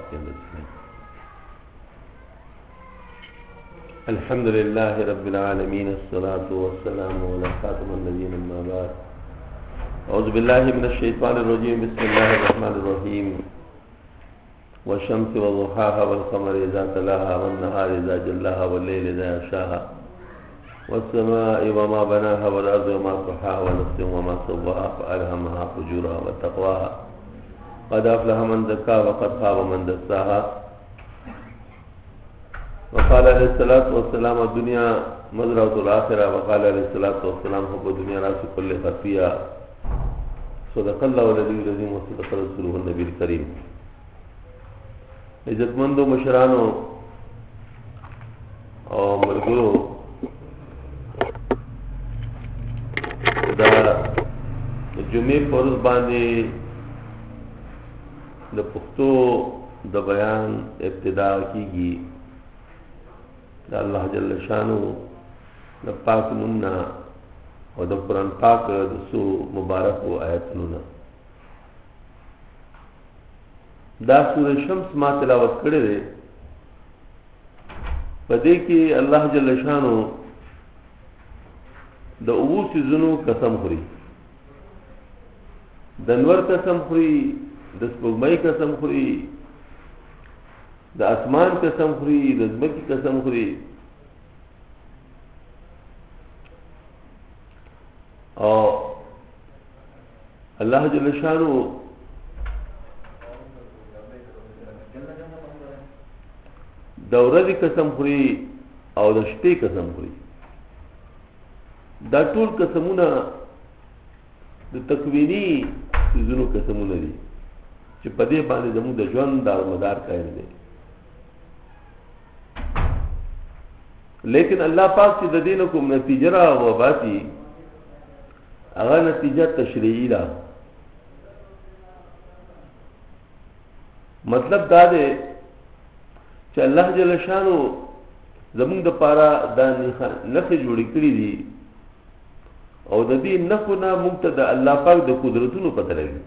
الحمد لله رب العالمين الصلاة والسلام على خاتم النبيين أما بعد أعوذ بالله من الشيطان الرجيم بسم الله الرحمن الرحيم والشمس وضحاها والقمر إذا تلاها والنهار إذا جلاها والليل إذا يغشاها والسماء وما بناها والأرض وما طحاها ونفس وما سواها فألهمها فجورها وتقواها قد أفلح من زكاها وقد خاب من دساها وقال عليه الصلاة والسلام الدنيا مزرعة الآخرة وقال عليه الصلاة والسلام حب الدنيا رأس كل خفية صدق الله العلي العظيم وصدق رسوله النبي الكريم عزتمندو مشرانو او ملګرو دا جمعې فرض باندې د پښتو د بیان ابتدا کیږي د الله جل شانو د پاک نومنا او د قرآن پاک د سو مبارک آیاتونو دا سورہ شمس ما تلاوت کړې ده په دې کې الله جل شانو د اوس زنو قسم خوري د انور قسم خوري د سپوږمۍ قسم خوري د اسمان قسم خوري د ځمکې قسم خوري او الله جل شانو د ورځې قسم خوري او د شپې قسم خوري دا ټول قسمونه د تکوینی زونو قسمونه دي چې په دې باندې زموږ د ژوند دارمدار قائم دي لیکن الله پاک چې د دین کوم نتیجه را وباسي هغه نتیجه تشریعی ده مطلب دا دی چې الله جل شانو زموږ د پاره د نخې جوړې کړې دي او د دې نخو نه موږ ته د الله پاک د قدرتونو پته لګي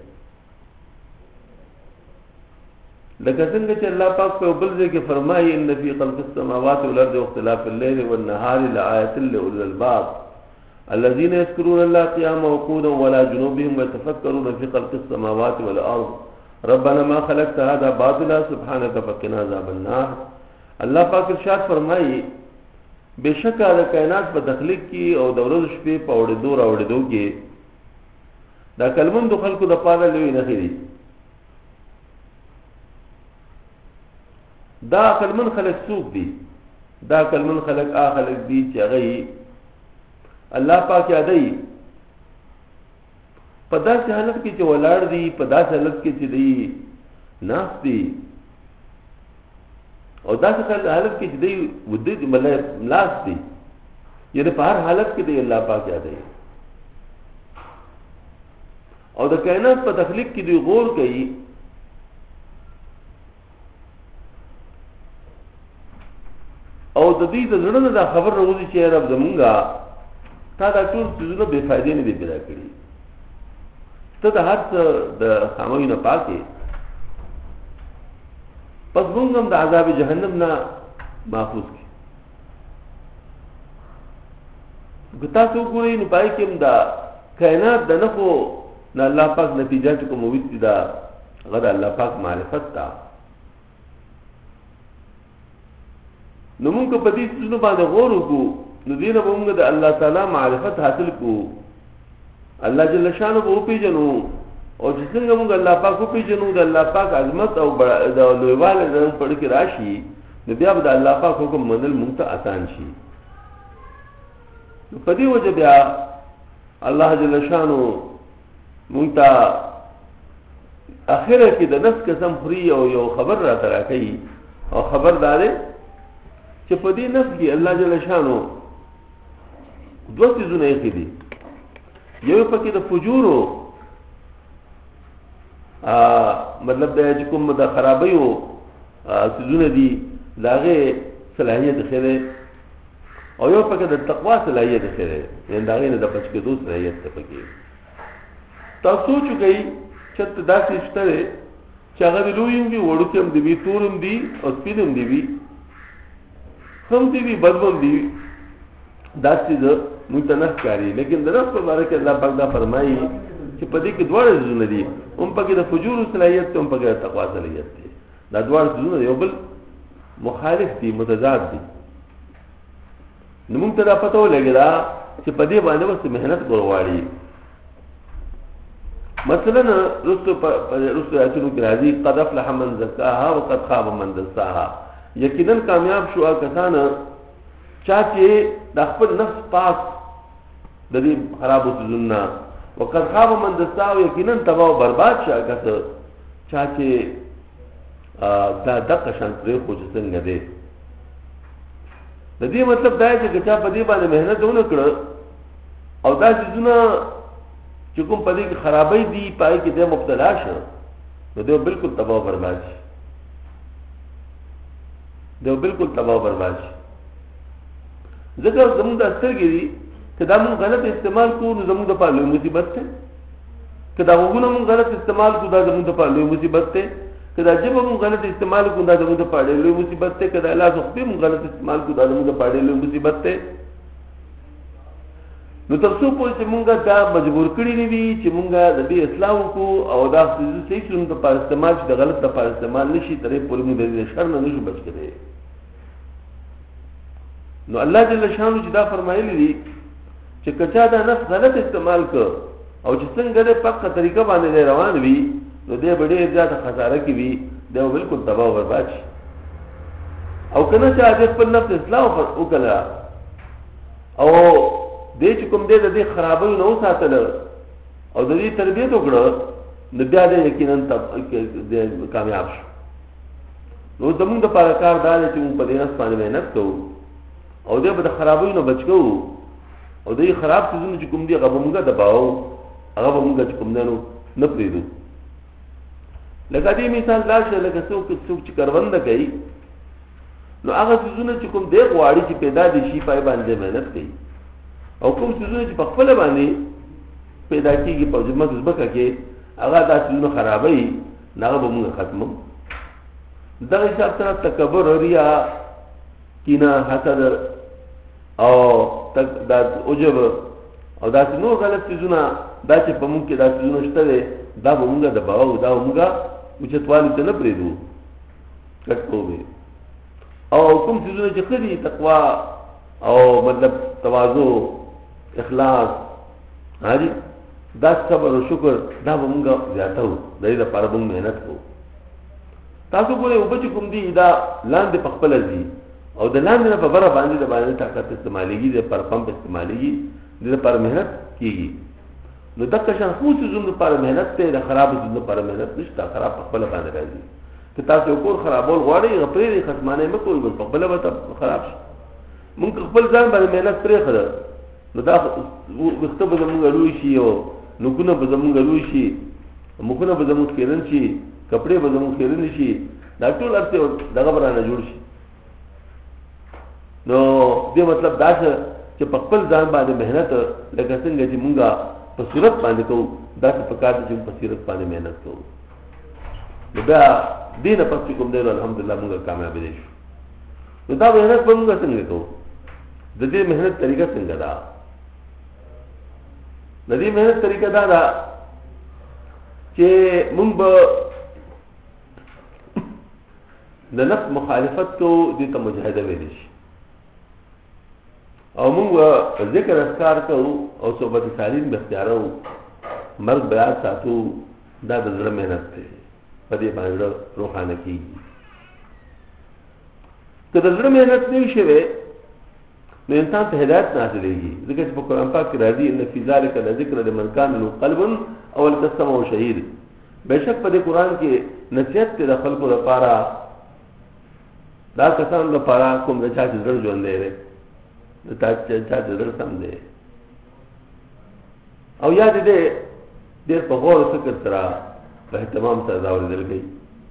لکه څنګه چې الله پاک په بل ځای کې فرمایي ان فی خلق السماوات والارض واختلاف الليل والنهار لآیات لأولي الألباب الذين يذكرون الله قياما وقعودا وعلى جنوبهم ويتفكرون في خلق السماوات والارض ربنا ما خلقت هذا باطلا سبحانك فقنا عذاب النار الله پاک ارشاد فرمایي بشکه د کائنات په تخلیق کې او د ورځې شپې په اورېدو راوړېدو کې دا کلمون د خلکو د پاره لوی نه خېری دا کلمون خلق څوک دي دا کلمون خلق خلق دي چې هغه الله پاک یادای په داسې حالت کې چې ولاړ دي په داسې حالت کې چې دی ناس دي او داسې حالت کې چې دی ودې ملاس دي یعنی په هر حالت کې دی الله پاک یادای او د کائنات په تخلیق کې دی غور کوي او د دې د زړه نه خبر راوځي چې رب زمونږه تا دا ټول څه به فائدې نه دی پیدا کړی ته د هر څه د خاموي نه پاکي پس موږ هم د عذاب جهنم نه محفوظ کی ګتا څو ګورې نه پای کې دا کائنات د نخو نه الله پاک نتیجه ته کوم وځي دا غدا الله پاک معرفت تا نو موږ په دې څه باندې غور وکړو نو دې نه موږ د الله تعالی معرفت حاصل کو الله جل شانو په پیژنو او چې څنګه موږ الله پاک په پیژنو د الله پاک عظمت او د لویواله د پړ کې راشي نو بیا د الله پاک حکم منل موږ ته آسان شي نو په دې وجه بیا الله جل شانو موږ ته اخره کې د نفس قسم خوري او یو خبر را تراکې او خبردارې چې په دې نفس کې الله جل شانو دوه څیزونه یې دي یو پکې د فجورو مطلب دا چې کوم د خرابیو څیزونه دي داغه صلاحیت خیره او یو پکې د تقوا صلاحیت خیره یعنی داغه نه د بچ کې دوه صلاحیت ته پکې تاسو چې گئی چې داسې شته چې هغه لویم دي وړوکم دي تورم دي او سپینم دي هم دي بدبم دي دا څه متنف کاری لیکن د نفس په اړه کې الله پاک دا فرمایي چې په دې کې دواړه ځونه دي هم پکې د فجور صلاحیت هم پکې د تقوا صلاحیت دي دا دواړه ځونه یو بل مخالف دي متضاد دي نو موږ ته دا پته ولګی دا چې په دې باندې وسه مهنت غواړي مثلا رسو آیاتونو کې راځي قد افلح من زکاها وقد خاب من دساها یقینا کامیاب شو کسان چا چې د خپل نفس پاک د دې خرابو ځنا وقد خاب من دساها یقینا تباہ او برباد شو کسان چا چې دا دغه شان پرې خو څنګه دی د دې مطلب دا دی چې چا په دې باندې مهنت ونه کړ او دا ځونه چې کوم په دې کې خرابې دي پای کې د مبتلا شو نو دی بالکل تباہ او برباد شي دی بالکل تباہ او برباد شي ځکه زموږ د سترګې دي چې دا موږ غلط استعمال کوو نو زموږ د پاره مصیبت ده که دا وګونو موږ غلط استعمال کوو دا زموږ د پاره مصیبت ده که دا جبه موږ غلط استعمال کوو دا زموږ د پاره مصیبت ده که دا لاس خو موږ غلط استعمال کوو دا زموږ د پاره مصیبت ده نو تاسو په چې مونږه دا مجبور کړی دی چې مونږه د دې اسلام کو او دا صحیح څنګه په استعمال چې د غلط د په استعمال نشي ترې پورې موږ د شر نه نشو بچ کړي نو الله جل شانو چې دا فرمایلی دي چې کچا دا نفس غلط استعمال کړ او چې څنګه د پاکه طریقه باندې روان وي نو دې ډېر زیات خساره کوي دا بالکل تباہ او برباد شي او کنه چې د خپل نفس اصلاح وکړه او دې چې کوم دې د دې خرابوي نو ساتل او د دې تربیت وکړه نو بیا دې یقینا کامیاب شو نو زموږ د پاره کار دا دی چې موږ په دې نس باندې مهنت کوو او دې په خرابوي نو بچ کوو او دې خراب څه چې کوم دې هغه موږ دباو هغه موږ چې کوم نه پریدو لکه دې مثال دا شي لکه څوک چې کروند کوي نو هغه څه چې کوم دې غواړي چې پیدا دي شي پای باندې مهنت کوي او کوم څه چې په خپل باندې پیدا کیږي په ځمکه کې هغه دا څه خرابوي نه به موږ ختمو دا حساب سره تکبر ریا کینا حسد او دا عجب او دا نور غلط څه دا چې په موږ کې دا څه نشته دا به موږ د باو دا موږ چې توالي ته نه پریدو کټوي او کوم څه چې خدي تقوا او مطلب تواضع اخلاص هادي دا صبر او شکر دا موږ زیاتو د دې لپاره موږ مهنت کوو تاسو ګورئ او بچ کوم دي دا لاندې په خپل دي او د لاندې په بره باندې د باندې طاقت استعماليږي د پر پمپ استعماليږي د لپاره مهنت کیږي نو د کشان خو څه زوم لپاره مهنت ته د خراب زوم لپاره مهنت نشته خراب په خپل باندې راځي که تاسو کور خرابول غواړئ غپرې ختمانه مکو په خپل به خراب شي موږ خپل ځان باندې مهنت پرې خره نو دا وخت به زموږ لوي شي او نو کنه به زموږ لوي شي مخونه به زموږ خیرن شي کپڑے به زموږ خیرن شي دا ټول ارته دغه برانه جوړ شي نو دې مطلب دا چې په خپل ځان باندې مهنت لکه څنګه چې مونږه په صورت باندې کوو دا په کار دي چې په صورت باندې مهنت کوو نو بیا دې نه پاتې کوم دی الحمدلله مونږه کامیاب دي شو نو دا مهنت به مونږ څنګه کوو د دې مهنت طریقه څنګه ده د دې مهنت طریقه دا ده چې مونږ به د نفس مخالفت کو دې ته مجاهده ویل شي او موږ ذکر اذکار کوو او صحبت صالحین به اختیارو مرګ بیان ساتو دا د زړه مهنت دی په دې باندې روحانه کیږي که د زړه مهنت نه شي نو انسان ته هدایت نه حاصلېږي ځکه چې په قرآن پاک کې راځي ان فی ذلک لذکر لمن کان له قلب او لتسمع شهید بشک په دې قرآن کې نصیحت د خلکو لپاره دا کسان لپاره کوم د چا چې زړه ژوند دی د تا چې زړه سم دی او یاد دې ډېر په غور فکر سره په اهتمام سره دا ورېدل کوي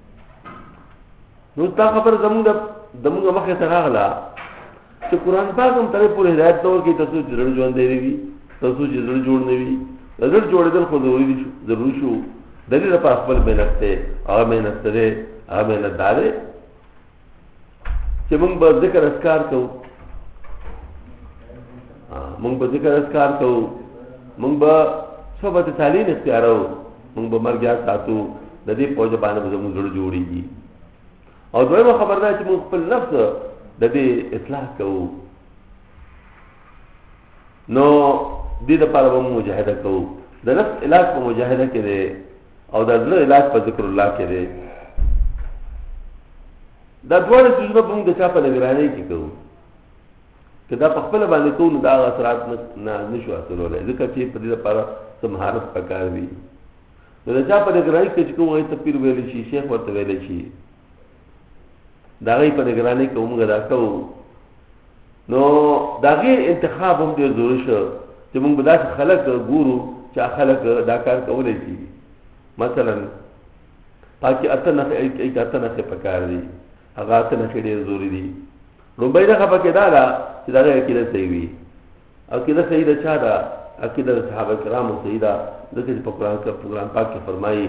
نو تا خبر زموږ مخې ته راغله چې قرآن پاک هم ترې پورې هدایت نه ورکوي تاسو چې زړه ژوند دی وي تاسو چې زړه جوړ نه وي زړه جوړېدل خو ضروري شو دلیل په خپل مهنت ته هغه مهنت ته هغه مهنت دارې چې موږ به ذکر اذکار کوو، موږ به ذکر اذکار کوو، موږ به صحبت تعلیم اختیارو، موږ به مرګ یاد ساتو، د دې پوجا باندې به زموږ زړه جوړیږي. او دویمه خبر ده چې موږ خپل نفس د دې اصلاح کوو، نو دې لپاره به مجاهده کوو. د نفس علاج په مجاهده کې دی او د زړه علاج په ذکر الله کې دی. دا دواړه څیزونه به موږ د چا په نگرانۍ کې کوو. که دا په خپل باندې کوو نو دا اثرات نه نشو حاصلولی، ځکه چې په دې لپاره څه مهارت پکار وي. نو د چا په نگرانۍ کې چې کوم هغې ته پیر ویلی شي، شیخ ورته ویلی شي، د هغې په نگرانۍ کې موږ دا کوو، نو د هغې انتخاب هم ډېر ضروري شو چې موږ به داسې خلک ګورو چې خلک دا کار کولی شي. مثلا پاکې اته نښې پکار دي، هغه اته نښې ډېر ضروري دي. لومړۍ نښه پکې دا ده چې د هغې عقیده صحیح وي. عقیده صحیح د چا ده؟ عقیده د صحابه کرامو صحیح ده، ځکه چې په قرآن پاک کې فرمایي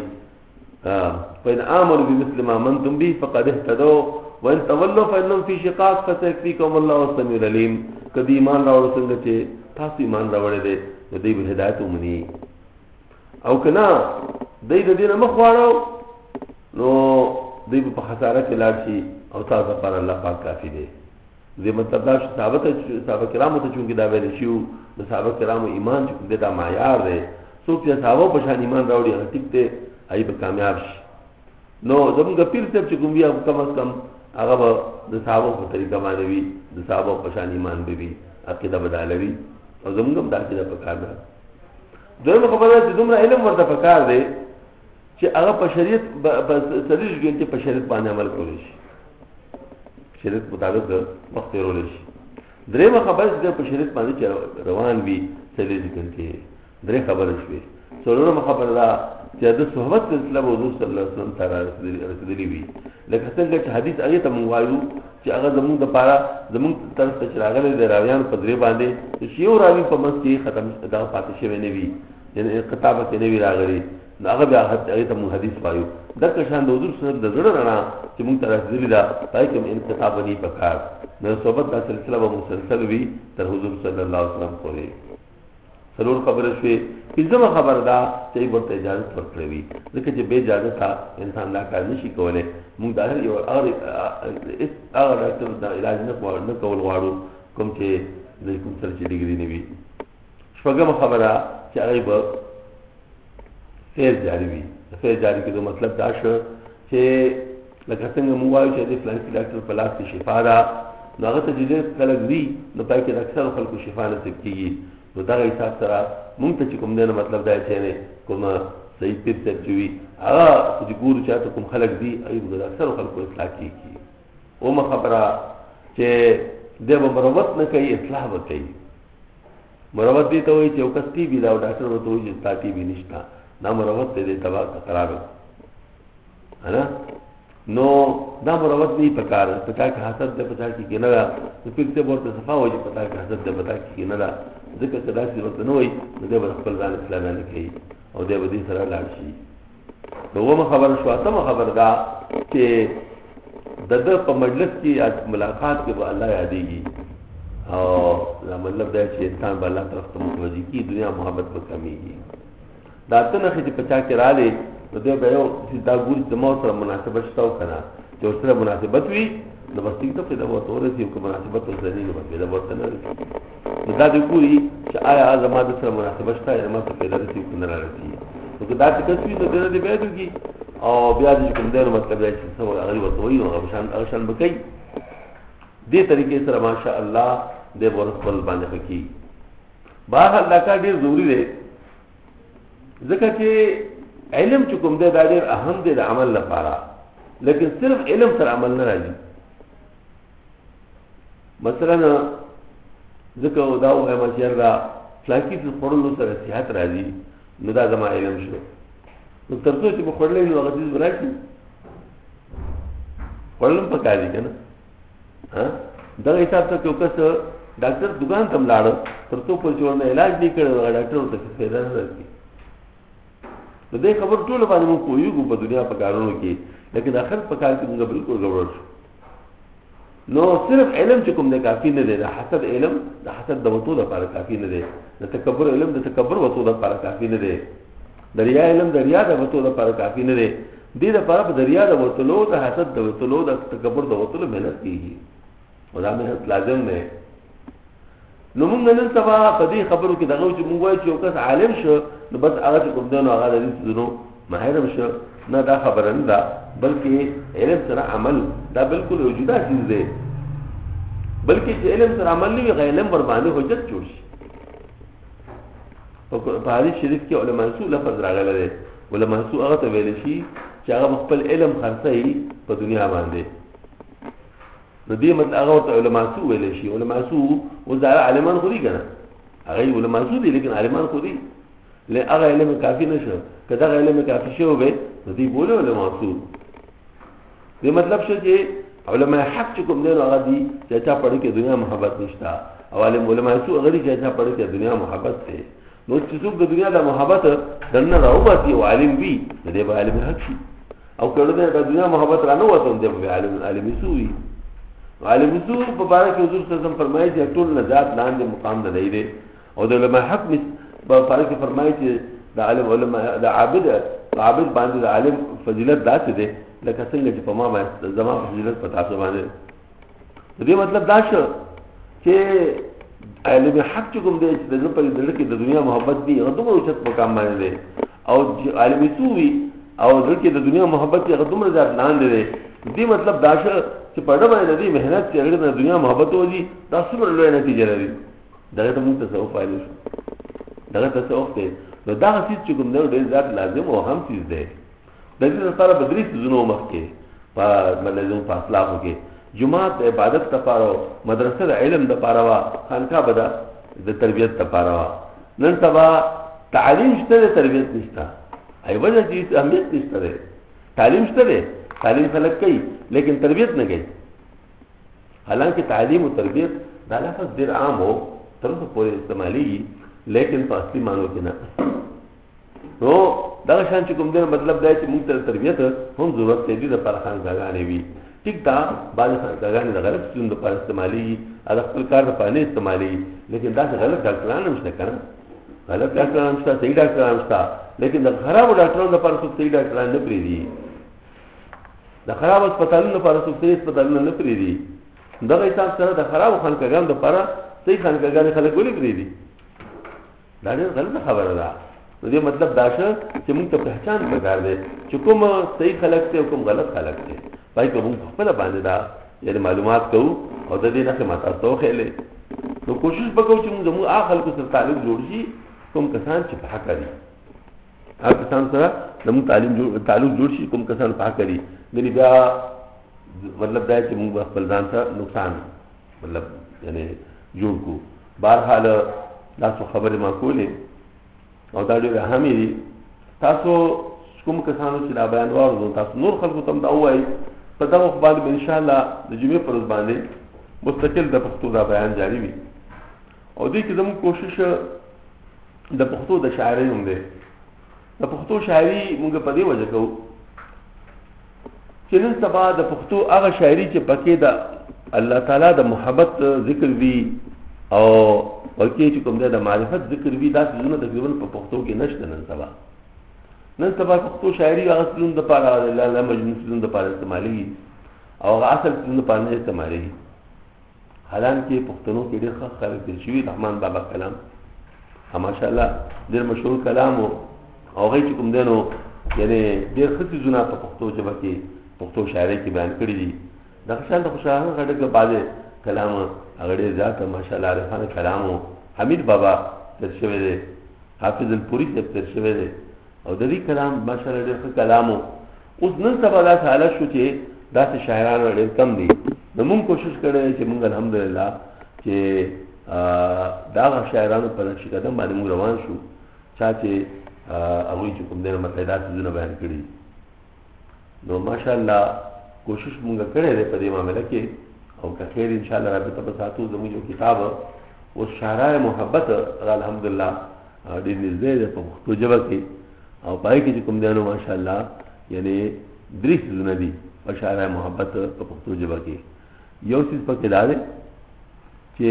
فإن آمنوا بمثل ما آمنتم به فقد اهتدوا وإن تولوا فإنهم في شقاق فسيكفيكهم الله السميع العليم. که دوی ایمان راوړو څنګه چې تاسو ایمان راوړی دی نو دوی به هدایت ومني، او که نه دوی د دې نه مخ واړو نو دوی به په خساره کې لاړ شي او تاسو لپاره الله پاک کافي دی. دې مطلب دا صحابه کرامو ته چونکې دا ویل شي، د صحابه کرامو ایمان چې کوم دی دا معیار دی. څوک چې صحابه په شان ایمان راوړي هغه ټیک دی، هغه به کامیاب شي. نو زموږ پیر صاحب چې کوم وي کم از کم هغه به د صحابه په طریقه باندې وي، د صحابه په شان ایمان به وي، عقیده بداله وي، او زموږ هم دا عقیده پکار ده. دویمه خبره چې دومره علم ورته پکار دی چې هغه په شریعت څلوېښت ګنټې په شریعت باندې عمل کولی شي، شریعت مطابق وخت تېرولی شي. درېیمه خبره چې په شریعت باندې چې روان وي څلوېښت ګنټې، درې خبرې شوې. څلورمه خبره ده چې د صحبت سلسله به حضور صلی الله علیه وسلم ته رسېدلې وي. لکه څنګه چې حدیث هغې ته موږ وایو چې هغه زموږ دپاره زموږ طرف ته چې راغلی د راویانو په درې باندې چې یو راوي په منځ کې ختم دغه پاتې شوی نه وي، یعنې انقطاع پکې نه وي راغلی، نو هغه بیا هغې ته موږ حدیث وایو. دغه شان د حضور صلی الله علیه وسلم د زړه رڼا چې موږ ته رسېدلې ده پای کې هم انقطاع به نه پکار، نو صحبت دا سلسله به مسلسل وي تر حضور صلی الله علیه وسلم پورې. څلور خبره شوې. پنځمه خبره ده چې ورته اجازت ورکړې وي، ځکه چې بې اجازته انسان دا کار نشي کولی. موږ د هر یو هغه ډاکټر د علاج نه کول غواړو کوم چې د کوم سره چې ډګري نه وي. شپږمه خبره چې هغې به فیض جاري وي. د فیض جاري کېدو مطلب دا شو چې لکه څنګه موږ وایو چې د فلاني ډاکټر په لاس کې شفا ده، نو هغه ته چې ډېر خلک وي نو پای کې د اکثرو خلکو شفا نصیب کېږي. نو دغه حساب سره مونږ ته چې کوم دی نو مطلب دا چې نه کوم صحیح پیر صاحب چې وي هغه چې ګورو چې هلته کوم خلک دي هغوی به د اکثرو خلکو اصلاح کېږي. اومه خبره چې دی به مروت نه کوي، اصلاح به کوي. مروت دې ته وایي چې یو کس ټي بي ده او ډاکټر ورته وایي چې ستا ټي بي نشته، دا مروت دی، دی تباه خراب نه. نو دا مروت نه وي پکار، په چا کې حسد دی، په چا کې کینه ده. نو پیر صاحب ورته صفا وایي چې په تا کې حسد دی، په تا کې کینه ده، ځکه چې داسې ورته نه وایي نو دی به خپل ځان اصلاح نه کوي او دی به دې سره لاړ شي. نو اومه خبره شوه. اتمه خبره ده چې د ده په مجلس کې ملاقات کې به الله یادېږي، او دا مطلب دا چې انسان به الله طرف ته متوجه کېږي، دنیا محبت به کمېږي. دا اته نښې چې په چا کې راغلې نو دی به یو دا ګوري چې ما سره مناسبت شته او که نه، چې ورسره مناسبت وي نو بس ټیک ده، فایده به ورته ورسي، او که مناسبت ورسره نه وي نو بس فایده به ورته نه رسي. نو دا دې ګوري چې آیا زما د سره مناسبت شته، زما ته فایده رسي او که نه را رسي. نو که دا ټکټ وي نو دی نه دې بیا وکړي، او بیا دې چې کوم دی نو مطلب دی چې څه هغوی ورته وایي نو هغه شان به کوي. دې طریقې سره ماشاء الله دی به خپل باندې ښه کېږي. بهرحال دا کار ډېر ضروري دی، ځکه چې علم چې کوم دی دا ډېر اهم دی د عمل لپاره، لیکن صرف علم سره عمل نه راځي. مثلا ځکه دا ووایم چې یاره فلاکي څه خوړلو سره صحت راځي، نو دا زما علم شو. نو تر څو چې به خوړلی نو هغه څیز به راشي، خوړل هم پکار دي که نه. دغه حساب ته که یو کس ډاکټر دکان ته هم لاړه، تر څو پورې چې ورنه علاج نه کړی هغه ډاکټر ورته فایده نه درکړي. نو دې خبر ټول باندې موږ کویږو په دنیا په کارونو کې لیکن اخر په کار کې موږ بالکل ګډوډ شو نو صرف علم چې کوم نه کافی نه دی د حسد علم د حسد د وتو لپاره کافی نه دی د تکبر علم د تکبر وتو لپاره کافی نه دی دریا علم دریا د وتو لپاره کافی نه دی دې لپاره په دریا د وتلو د حسد د وتلو د تکبر د وتلو مهنت کیږي او دا مهنت لازم نه نو موږ نن سبا په دې خبرو کې دغه چې موږ وایو چې یو کس عالم شو نو بس هغه چې کوم دی نو هغه د دې څه ماهر شو نه دا خبره نه ده بلکې علم سره عمل دا بالکل یو جدا چیز دی بلکې چې علم سره عمل نه وي علم ور باندې حجت جوړ شي په حدیث شریف کې علماء سو لفظ راغلی دی علماء سو هغه ته ویل شي چې هغه خپل علم خرڅي په دنیا باندې نو دې مطلب هغه ته علماء سو ویل شي علماء سو وزاره عالمان خو دي کنه هغه علماء سو دي لیکن عالمان خو دي له هغه علم کافی نشو کدا علم کافی شو به نو دې بوله علماء سو دې مطلب شو چې علماء حق چې کوم دین هغه دي چې چا پړ کې دنیا محبت نشتا او علماء سو هغه دي چې چا پړ کې دنیا محبت ته نو چې څوک د دنیا د محبت دنه راوباسي او عالم وي دې به عالم حق شي او کله د دنیا محبت رانه وته دې به عالم سو وي عالم سو په باره کې حضور صلی الله علیه وسلم فرمایي چې ټول نجات لاندې مقام نه دی او د علماء حق په باره کې فرمایي چې د عالم علماء د عابد باندې د عالم فضیلت داسې ده لکه څنګه چې په ما باندې زما فضیلت پتا څه باندې دې مطلب دا شو چې علم حق چې کوم دی چې د په دې کې د دنیا محبت دی هغه دومره اوچت مقام باندې دی او عالم سو وي او د کې د دنیا محبت هغه دومره ځات لاندې دی دې مطلب دا شو چې په ډېر باندې دې مهنت چې هغه د دنیا محبت وږي دا څومره لوی نتیجه لري دا ته موږ تصوف پایلو شو دا تصوف دی نو دا هیڅ چې کوم نه ډېر ذات لازم او هم چیز دی د دې لپاره بدري سيزونو مخ کې په ملزم فاصله کې جمعه عبادت لپاره مدرسه د علم لپاره وا خانقاه بدا د تربيت لپاره وا نن سبا تعلیم شته تربيت نشته ای وجه دې اهمیت نشته تعلیم شته تعلیم خلق کوي لیکن تربيت نه کوي حالانکه تعلیم او تربيت دا لفظ ډیر عام هو تر څو پورې استعمالي لیکن په اصلي معنی کې نه نو دا شان چې کوم دې مطلب دا چې موږ ته تربيت هم ضرورت دی د پر خانګاګانې وي ټیک دا باندې خانګاګانې د غلط څه د پر استعمالي د خپل کار د پانه استعمالي لیکن دا غلط ډاکټرانو نشته کنه غلط ډاکټرانو نشته صحیح ډاکټرانو نشته لیکن د خراب ډاکټرانو د پر څه صحیح ډاکټران نه پریدي د خراب هسپتالونو لپاره څه صحیح هسپتالونه نه پریدي دغه حساب سره د خراب خانګاګانو لپاره صحیح خانګاګانې خلک ولې پریدي دا ډېر غلط خبره ده نو دې مطلب دا شو چې موږ ته پہچان پکار دی چې کوم صحیح خلک دي او کوم غلط خلک دي پای کوم خپل باندې دا یعنی معلومات کوو او د دې نه ماته توخېلې نو کوشش وکړو چې موږ زموږ اخل کو سره تعلق جوړ شي کوم کسان چې په حق دي هغه کسان سره زموږ تعلق جوړ شي کوم کسان په حق دي غني بیا مطلب دا چې موږ خپل ځان ته نقصان مطلب یعنی جوړ کو بهرحال دا څه خبره ما کولې او دا ډېر اهمي دي تاسو کوم کسانو چې دا بیان وارو تاسو نور خلکو ته دا وایي په دا وخت باندې ان شاء الله د جمعې پر ورځ باندې مستقل د پښتو دا بیان جاری وي او دې کې زموږ کوشش د پښتو د شاعرۍ هم ده د پښتو شاعري موږ په دې وجه کوو چې نن سبا د پښتو هغه شاعري چې پکې د الله تعالی د محبت ذکر وي او ورکه چې کوم د معرفت ذکر وی دا څنګه تقریبا په پښتو کې نشته نن سبا پښتو شاعري هغه څنګه د پاره الله مجنون څنګه د پاره استعمالي او هغه اصل څنګه د پاره استعمالي حالانکه پښتنو کې ډېر ښه خلک دي شوی رحمان بابا کلام ماشاءالله ډېر مشهور کلام او هغه چې کوم دینو یعنی ډېر ښه ځونه په پښتو ژبه کې پښتو شاعري کې بیان کړی دي دا څنګه د خوشاله غټه باندې کلام هغه ډېر ذات ماشاءالله عارفانه کلامو حمید بابا ترشوی دی حافظ الپوری ته ترشوی دی او د دې کلام ماشاءالله ډېر ښه کلامو اوس نن سبا دا حالت شو چې داسې شاعران ډېر کم دي نو موږ کوشش کړی چې موږ الحمدلله چې دا شاعرانو په نقش قدم باندې موږ روان شو چې هغه چې کوم دغه مقیدات زونه بیان کړي نو ماشاءالله کوشش موږ کړی دی په دې معاملې کې او که خیر ان شاء الله رابطه په ساتو زموږ یو کتاب او شعراء محبت الحمدلله دې نږدې په پښتو ژبه کې او پای کې کوم دیانو ماشاءالله یعنی درې سيزونه دي اشاره محبت په پښتو ژبه کې یو څه پکې داري چې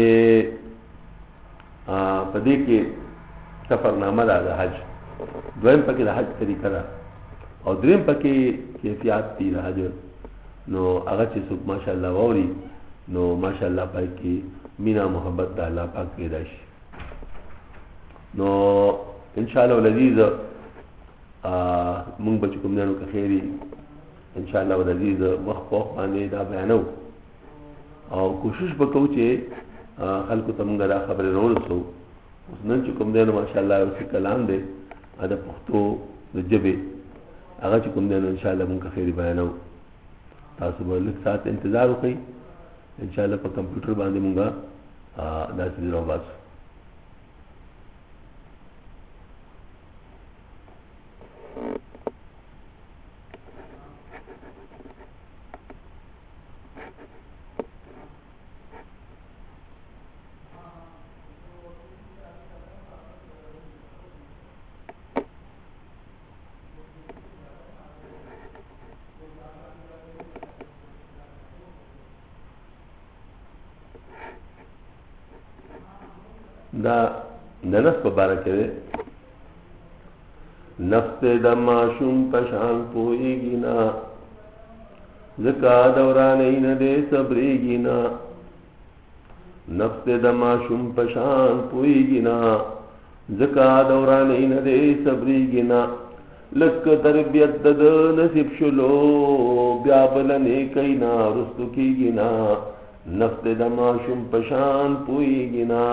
په دې کې سفرنامه ده د حج دویم پکې د حج طریقه ده او دریم پکې کیفیت دي د حج نو هغه چې څوک ماشاءالله ووري نو ماشاءالله پای کې مینا محبت د الله پاک پیدا شي نو ان شاء الله العزيز مونږ به کوم نه نو خیری ان شاء الله العزيز وخت په باندې دا بیانو او کوشش وکړو چې خلکو ته مونږ دا خبره ورسو اوس نن چې کوم دی نو ماشاءالله اوس کلام دی دا پښتو د ژبې هغه چې کوم دی نو ان شاء الله مونږ خیری بیانو تاسو به لږ ساعت انتظار وکړئ ان شاء الله په کمپیوټر باندې مونږ دا څه راو باسو دا د نفس په باره کې دی نفس د ماشوم پشان پوهېږي نه ځکه دورانۍ نه دی صبرېږي نه نفس د ماشوم پشان پوهېږي نه ځکه دورانۍ نه دی صبرېږي نه لږ تربیت د ده نصیب شلو بیا بله نیکۍ نه رستو کېږي نه نفس د ماشوم پشان پوهېږي نه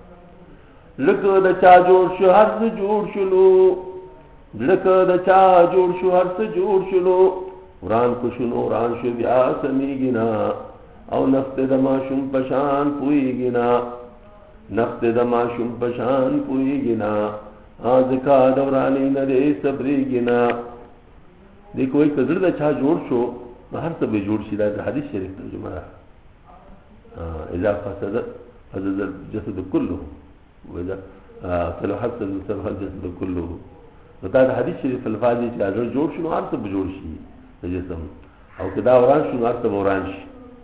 لکه د چا جوړ شو هر څه جوړ شلو لکه د چا جوړ شو هر څه جوړ شلو وران کو شنو وران شو بیا سمېږي نه او نفس د ماشوم پشان پوهېږي نه نفس د ماشوم پشان پوهېږي نه ځکه دورانۍ نه دی صبرېږي نه دې کوئی که زړه د چا جوړ شو نو هر څه به جوړ شي دا د حدیث شریف ترجمه ده اذا فسد الجسد كله وإذا صلح الجسد كله نو دا د حدیث شریف الفاظ چې اجر جوړ شنو هر څه به جوړ شي د جسم او کدا وران شنو هر څه به وران شي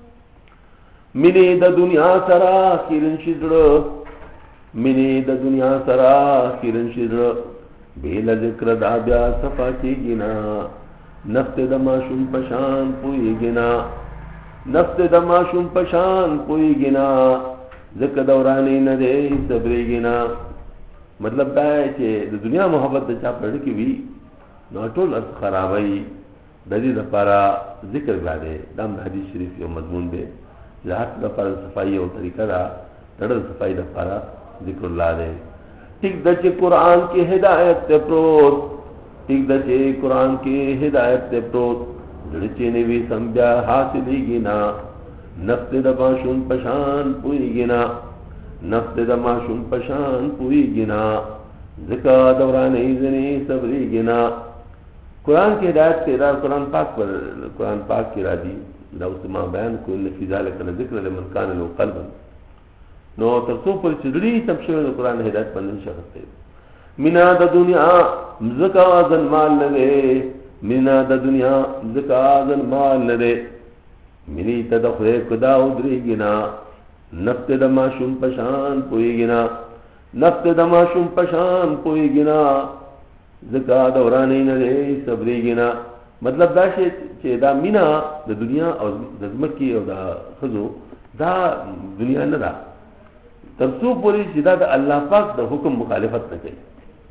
مینې د دنیا سره خیرن شي زړه مینې د دنیا سره خیرن شي زړه بېله ذکر دا بیا صفا کېږي نه نفس د ماشوم پشان پوهېږي نه نفس د ماشوم پشان پوهېږي نه ځکه دورانۍ نه دی صبرېږي نه مطلب دا چې د دنیا محبت د چا په زړه کې وي نو ټول ارث خرابوي د دې لپاره ذکر بیا دی دا د حدیث شریف یو مضمون دی چې هر څه لپاره صفایي او طریقه ده د صفایي لپاره ذکر الله دی ټیک د چې قرآن کې هدایت ته پروت ټیک د چې قرآن کې هدایت ته پروت زړه چې نه وي سم بیا حاصلېږي نه نفس د ماشوم پشان پوهېږي نه نفس د ماشوم پشان پوهېږي نه ځکه دورانۍ ځنې صبرېږي نه قرآن کې هدایت کې دا قرآن پاک کې راځي دا اوس ما بیان کو ان فی ذلک لذکر لمن کان له قلب نو تر څو پر چې لري تم شوی د قرآن هدایت باندې شخص دی مینا د دنیا ځکه ځن مال لري مینا د دنیا ځکه ځن مال لري منی ته د خدای کدا ودرېږي نه نفس د ماشوم پشان پوهېږي نه نفس د ماشوم پشان پوهېږي نه ځکه دورانۍ نه دی صبرېږي نه مطلب دا شی چې دا مینا د دنیا او د ځمکې او د ښځو دا دنیا نه ده تر څو پورې چې دا د الله پاک د حکم مخالفت نه کوي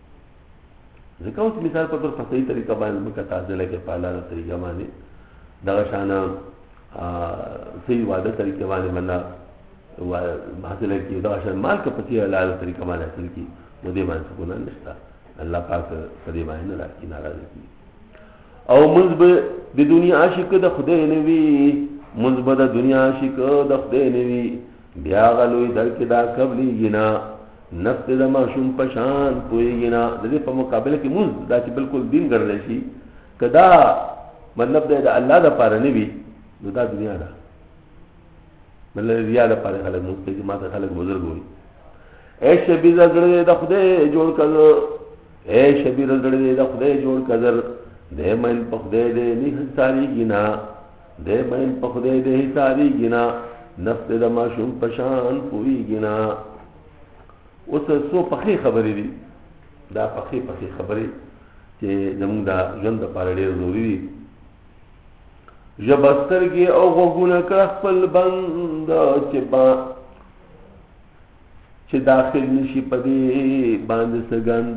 ځکه اوس مثال په تور په صحیح طریقه باندې ځمکه تازه لګي په حلاله طریقه باندې دغه شانه صحیح واده طریقه باندې منه حاصل کی دا شان مال کا پتی حلال طریقه باندې حاصل کی نو دې باندې څه نشته الله پاک په دې باندې نه راځي ناراضي کی او منځ د دنیا عاشق د خدای نه وی منځ د دنیا عاشق د خدای نه وی بیا غلوی درکې دا قبلي گنا نفس د ماشوم پشان پويږي نه د دې په مقابله کې منځ دا چې بالکل دین ګرځي شي کدا مطلب د الله د پاره نه وی نو دا دنیا ده مله ریا د پاره خلک مستقیم ماته خلک بزرګ وي اے شبي زړه د خدای جوړ کړو اے شبیر زړه د خدای جوړ کړل دې مین په خدای دې نه ساری گنا دې مین په خدای دې ساری گنا نفس د ماشوم پشان پوي گنا. اوس څو پخې خبرې دي دا پخې خبرې چې زموږ د ژوند لپاره ډېر ضروري دي. ژبسترګې او غوږونه کړه خپل بند چې داخل نشي په دې باندې سګند.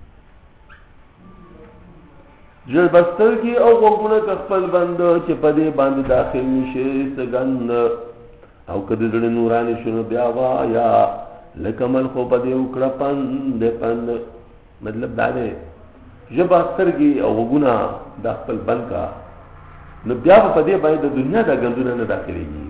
ژبسترګې او غوږونه کړه خپل بند چې په دې باندې داخل نشي سګند. او کدی زړه نورانی شنو بیا وایا لکمل خو په دې وکړه پند. مطلب دا دی ژبسترګې او غوږونه د خپل بند کا نو بیا په دې باندې د دنیا د غندونه نه داخليږي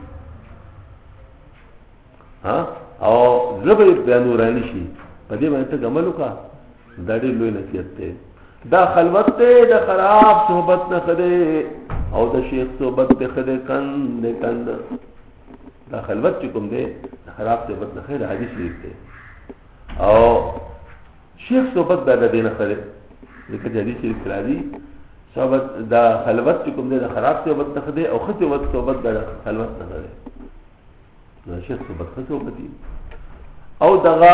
ها او زبې بیا نورانی شي په دې باندې ته عمل وکړه. دا ډېر لوی نصیحت دی. دا خلوت ته د خراب صحبت نه خده او د شیخ صحبت ته خده کند. دا خلوت چې کوم دی خراب صحبت نه خیر حدیث شریف دی او شیخ صحبت دا دین خده ځکه حدیث شریف راځي صحبت دا خلوت چې کوم دی د خراب صحبت نه خده او خته صحبت دا خلوت نه خده. دا شیخ صحبت خته وکړي او دغه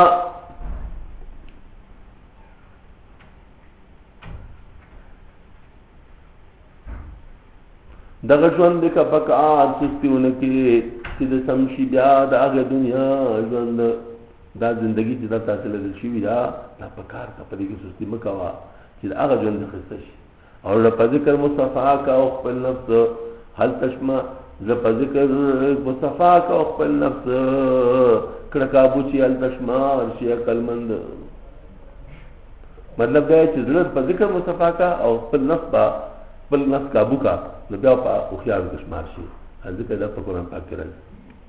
ژوند کا پکار سستیونه کې چې د سمشي بیا د هغه دنیا ژوند دا زندگی چې دا تاسو له شي دا پکار کا پدې کې سستی مکوا چې هغه ژوند خسته شي. او په ذکر مصطفی کا او خپل نفس هل تشما په ذکر مصطفی کا او خپل نفس کړه کابو چې هل تشما شي کلمند. مطلب دا چې ضرورت په ذکر مصطفی کا او خپل نفس کابو کا نو بیا په خيار د شمار شي. ځکه دا په قرآن پاک کې راځي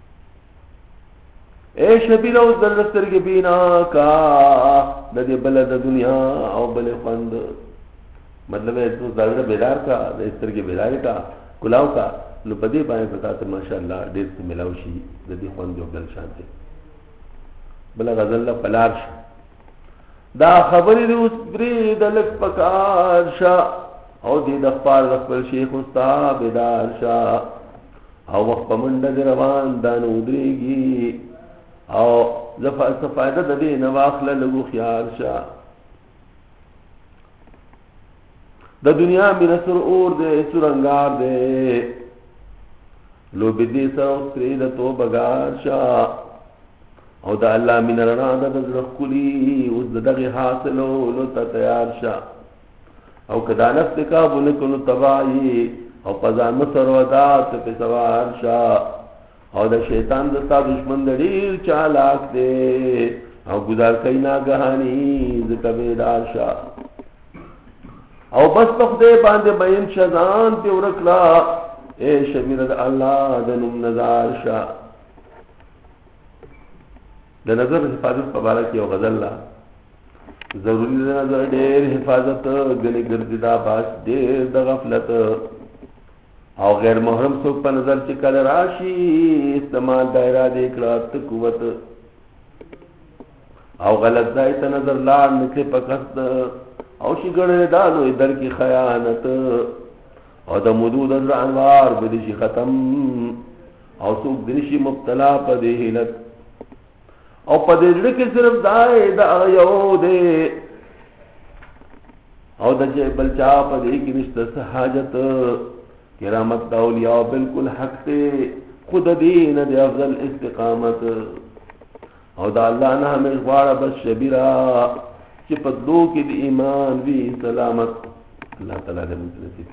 اے شبیل او درسترګې بینا کا د دې بل د دنیا او بل خوند. مطلب ہے تو ظاهر بیدار کا د سترګې بیدار کا کلاو کا نو په دې باندې پتا ته ماشاءالله ډېر څه ملاو شي د دې خوند یو بل شانته. بل غزل پلار شي دا خبرې د اوس بری د لک پکار شا او دې د خپل شیخ استاد بیدار شا او وخت په منډه روان دانو دريږي او زفه فائدہ د دې نه واخله لګو خيار شا. د دنیا مين سر اور دې سرنګار دې لو بدې سره سری د تو بغار شا او د الله مين رڼا د زړکلی او دغه حاصلو لو ته تیار شا. او کدا نفس کا بنکن تباہی او پزان مسر ودات په سوار شا. او د شیطان دستا دشمن دړي چالاک دے او گزار کای ناګهانی ذکر بیدار شا. او بس په دې باندې بین شزان په ورکلا اے شبیر د الله د نوم نظر شا. د نظر حفاظت په اړه کې او غزل الله ضروری نظر ډېر حفاظت غلي ګرځیدا باش ډېر د غفلت او غیر محرم څوک په نظر چې کله راشي استعمال دایره دې کړه قوت او غلط ځای ته نظر لاړ نکړي پکست او شي ګړې دالو در کې خیانت او د مودود انوار به شي ختم او څوک دې شي مبتلا په دې هلت او په دې ځل کې صرف دای د یو دې او د بل چا په دې کې نشته حاجت. کرامت د اولیاء بالکل حق ته خود دین د افضل استقامت او د الله نه همې غواړه بس شبیرا چې په دو کې د ایمان وی سلامت. الله تعالی دې موږ نصیب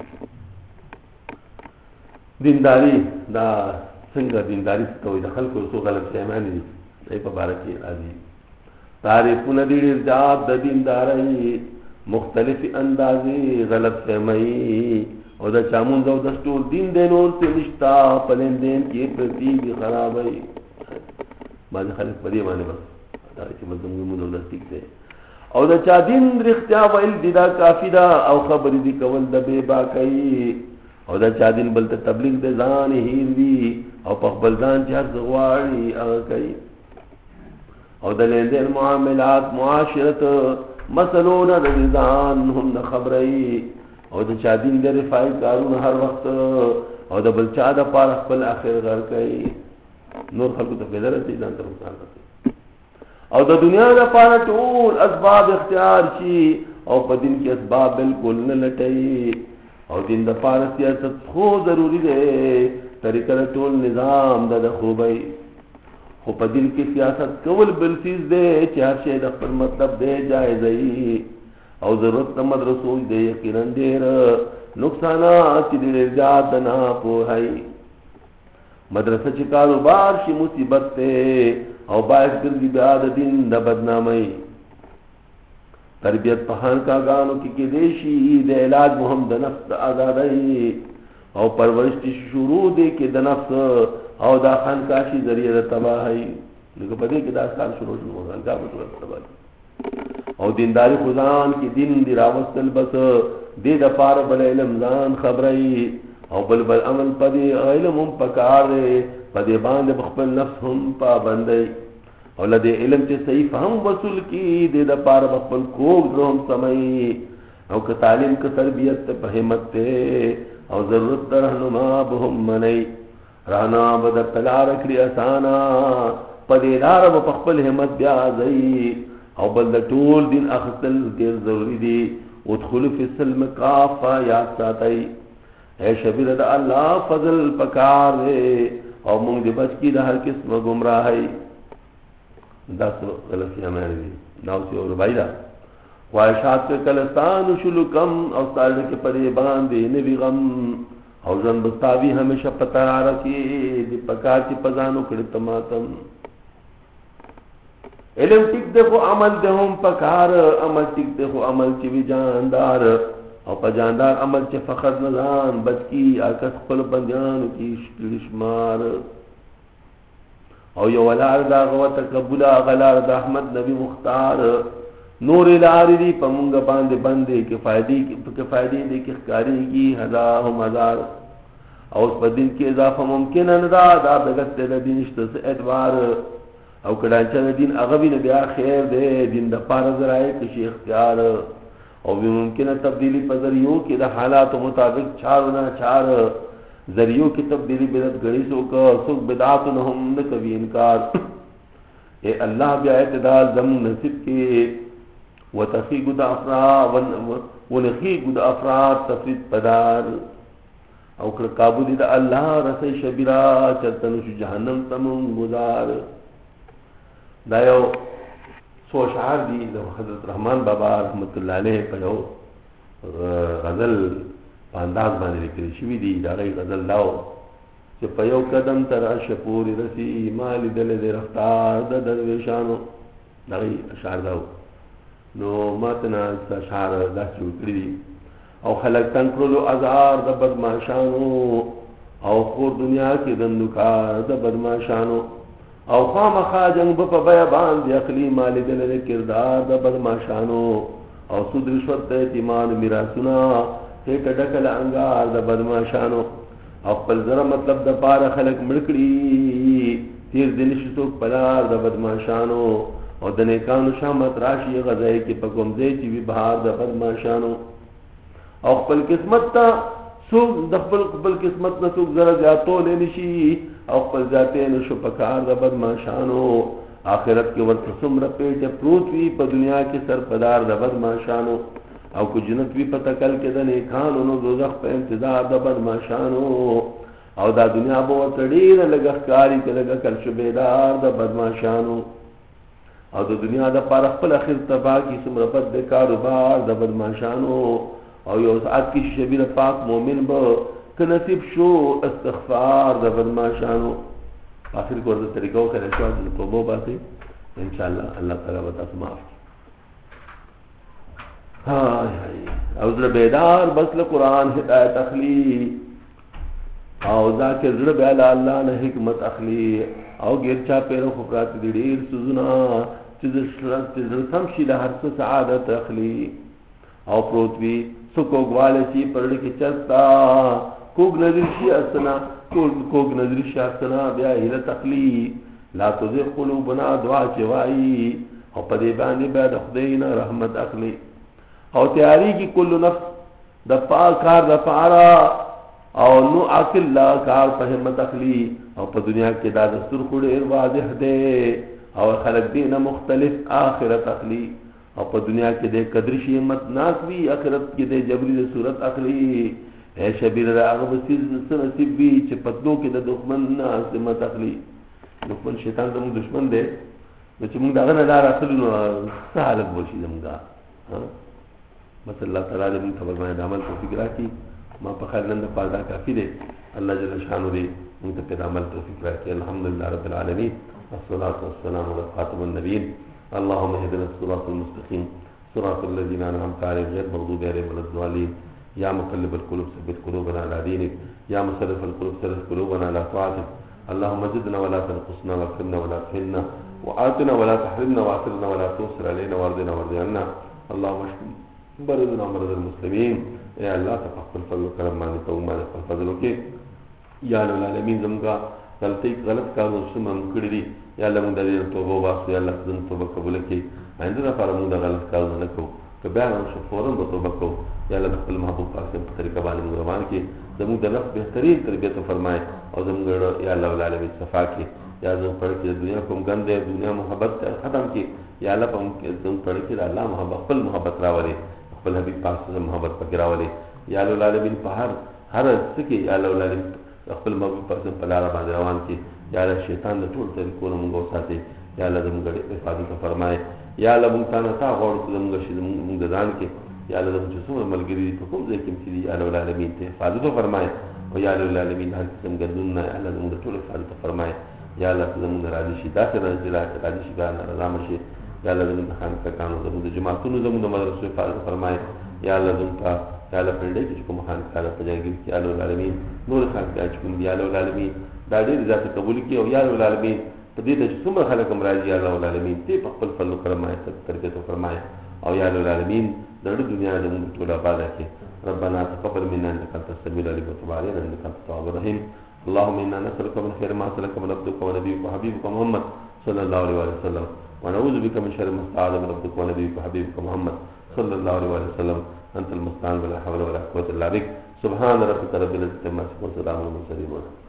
دینداری دا څنګه دینداری ته وي د خلکو څو غلط فهمانه دي په باره کې راځي. تعریفونه دي ارجاء د دینداري مختلف اندازې غلط فهمي او دا چامون زو دستور دین دینور ته نشتا پلن دین کې پرتی خرابای. باندې خلک په دې باندې بس دا چې مزمون نو دستیک دی او دا چا دین رښتیا ویل دي دا کافی دا او خبرې دي کول د بے باکای او دا چا دین بل ته تبلیغ د ځان هیر وی او په خپل ځان چې غواړي هغه کوي او د لیندین معاملات معاشرت مسلون رضان هم خبري او د چا دین د رفای کارون هر وخت او د بل چا د پاره خپل اخر غر کوي نور خلکو ته فایده رسي ځان ته نقصان رسي او د دنیا د پاره ټول اسباب اختیار شي او په دین کې اسباب بالکل نه لټي او دین د پاره سیاست خو ضروری دی طریقه ټول نظام د خوبي خو په دین کې سیاست کول بل چیز دی چې هر شی د خپل مطلب دی جایز دی او ضرورت د مدرسو دی یقینا ډېر نقصانات دې زیات نه پوهای مدرسه چې کاروبار شي مصیبت ته او باعث ګرځي بیا د دین د بدنامۍ تربیت په خانقاهانو کې دې شي د علاج مهم د نفس آزادۍ او پرورش شروع دي کې د نفس او دا خانقاهي ذریعہ د تباہی لکه په دې کې دا کار شروع شو خانقاه په صورت تباہی او دینداري خدان کې دین دی راوستل بس دې د پاره بل علم ځان خبري او بل عمل پدې علم هم پکار دی پدې باندې خپل نفس هم پابندي او لدې علم چې صحیح فهم وصول کی دې د پاره خپل کوګ روم سمي او که تعلیم که تربیت په همت ته او ضرورت رهنما بهم مني رانا بد تلار کړی اسانا پدې لار په خپل همت بیا ځي او بل د ټول دین اخذل ډیر ضروری دي ادخل فی السلم کافه یا ساتي اے شبیر د الله فضل پکار دے او موږ دې بچ کی د هر قسم گمراهی دا څه غلطی امر دي دا څه اور بایدا خواہشات کلستان شلکم او سال کې پرې باندې نبی غم او ځن بستاوی همیشه پتا رکی دی پکار کی پزانو کړه تماتم علم ټیک دغه عمل دهم پکار عمل ټیک دغه عمل چې وی جاندار او په جاندار عمل چې فقط نزان بچ کی اکس خپل بندیانو کی شمار او یو ولار دا غو تقبل غلار د احمد نبی مختار نور الاری دی پمونګ باندې باندې کفایدی دې کې ښکاری کی هزارهم هزار او په دین کې اضافه ممکن نه دا بغت د دین شته ادوار او کله چې دین هغه وی بیا خیر دی دین د فرض راي کې اختیار او ممکنه تبدیلی په ذریعو کې د حالات مطابق چارونه چار ذریعو کی تبدیلی بدعت غړي سو بدعات نه هم نه کوي انکار اے الله بیا اعتدال زم نصیب کې وتخیق د افراد ونخیق د افراد تفرید پدار او کړه قابو دي د الله رسي شبیرا چرتن شو جهنم تم گزار دا یو سو اشعار دي د حضرت رحمان بابا رحمت الله علیه په یو غزل انداز باندې لیکل شوی دی دا غي غزل لاو چې په یو قدم تر شپوري رسی مال دل دې رفتار د درویشانو دا غي اشعار داو نو ماتنا اشعار دا چوکړي او خلق تنکرلو ازار د بدمعشانو او خور دنیا کې دندکار د بدمعشانو او خامخا جنگ په بیا باندې عقلی مال دل کردار د بدمعشانو او سود رشوت د ایمان میراثنا هټ ډکل انګار د بدمعشانو خپل زره مطلب د پاره خلق مړکړي تیر دل شتو پلار د بدمعشانو او د نیکانو شامت راشي غزای کې په کوم ځای چې وی بهار د بدمعشانو او خپل قسمت ته څوک د خپل قسمت نه څوک زره زیاتو لنشي او خپل ذاته نشو پکار د بدمعشانو آخرت کې ورته څومره پیټه پروت وی په دنیا کې سرپدار د بدمعشانو او کو جنت وی پته کل کې د نیکانو نو دوزخ په انتظار د بدمعشانو او دا دنیا به وتړي لګخکاری کې لګ کل شبیدار د بدمعشانو او د دنیا د پر خپل اخر تبا کی څومره بد د کاروبار د بدمعشانو او یو ساعت کې شبیر پاک مؤمن به ک نصیب شو استغفار د بدمعشانو اخر ګورته طریقو کړه شو د توبه باسي ان شاء الله الله تعالی وتعالى معاف هاي او زړه بیدار بس له قران هدایت اخلي او ذکر زړه به الله نه حکمت اخلي او غیر چا پیرو خبرات دي ډیر سوزنا چې زړه سم شي له هر څه سعادت اخلي او پروتوي سکو غواله چې پرړ کې چلتا کوګ نظر شي اسنا کوګ نظر شي اسنا بیا هله تخلی لا تذ قلوبنا دعا چوي او په دې باندې به د خدای نه رحمت اخلي او تیاری کی کل نفس د کار د پاره او نو عقل لا کار په همت اخلي او په دنیا کې دا دستور خوري واضح دی او خلق دینه مختلف آخرت اخلي او په دنیا کې د قدر شي همت ناک وی آخرت کې د جبري د صورت اخلي اے شبیر راغه بسیز نصیب وی چې پتلو کې د دښمن نه همت اخلي دښمن شیطان زموږ دښمن دی چې موږ دغه نه لار اخلو نو حالت وشي زموږه بس الله تعالی دې موږ ته باندې عمل توفیق راکړي ما په خیر نن په دا کافی دی الله جل شانه دې موږ ته په عمل توفیق راکړي الحمدلله رب العالمین والصلاه والسلام على خاتم النبيين اللهم اهدنا الصراط المستقيم صراط الذين انعمت عليهم غير المغضوب عليهم ولا الضالين يا مقلب القلوب ثبت قلوبنا على دينك يا مصرف القلوب صرف قلوبنا على طاعتك اللهم زدنا ولا تنقصنا واكرمنا ولا تهنا وآتنا ولا تحرمنا واثرنا ولا تؤثر علينا وارضنا وارض عنا اللهم اشف مرضنا ومرض المسلمين يا الله تقبل فضل وكرم ما نتوب ما نقبل فضلك يا رب العالمين زمغا غلطی غلط کارونه شوم هم کړی دي یا الله موږ د دې توبه واسو یا الله دې توبه قبول کړي آینده لپاره موږ د غلط کارونه نه کوو که بیا نو فورن به توبه کوو یا الله خپل محبوب پاک په طریقه باندې موږ روان کړي زموږ د نفس بهترین تربیت فرمای او زموږ یا الله العالمین صفا کړي یا زموږ پر کې دنیا کوم ګنده دنیا محبت ختم کړي یا الله په زموږ پر کې الله محبت خپل محبت راولي خپل حبیب پاک سره محبت پکې راولي یا الله العالمین په هر څه کې یا الله العالمین خپل محبوب پر په لار باندې روان کړي یا الله شیطان د ټول طریقو نه موږ ساتي یا الله زموږ حفاظت فرمای یا الله موږ ته غوړو زموږ شي موږ ځان کې یا الله زموږ څومره ملګری په کوم ځای کې چې یا الله العالمین ته حفاظت فرمای او یا الله العالمین هر قسم ګندونه الله زموږ ټول حفاظت فرمای یا الله زموږ راضي شي دا څنګه راضي شي دا رضا شي یا الله زموږ خانقاهانو زموږ جماعتونو زموږ مدرسو حفاظت فرمای یا الله زموږ یا الله پر دې چې کوم خانقاه په ځای کې یا الله العالمین نور خانقاه چې کوم یا الله العالمین دا دې ذات قبول کړي او یا الله العالمین په دې ته څومره خلک هم راځي یا الله العالمین ته په خپل فضل کرم آیت تربیت فرمای او یا الله العالمین د دنیا د موږ ټول آباد کړي ربنا تقبل منا انك انت السميع العليم وتب علينا انك انت التواب الرحيم اللهم انا نسالك من خير ما سالك من عبدك ونبيك وحبيبك محمد صلى الله عليه وسلم ونعوذ بك من شر ما استعاذ من عبدك ونبيك وحبيبك محمد صلى الله عليه وسلم انت المستعان ولا حول ولا قوه الا بك سبحان ربك رب العزه عما يصفون وسلام على المرسلين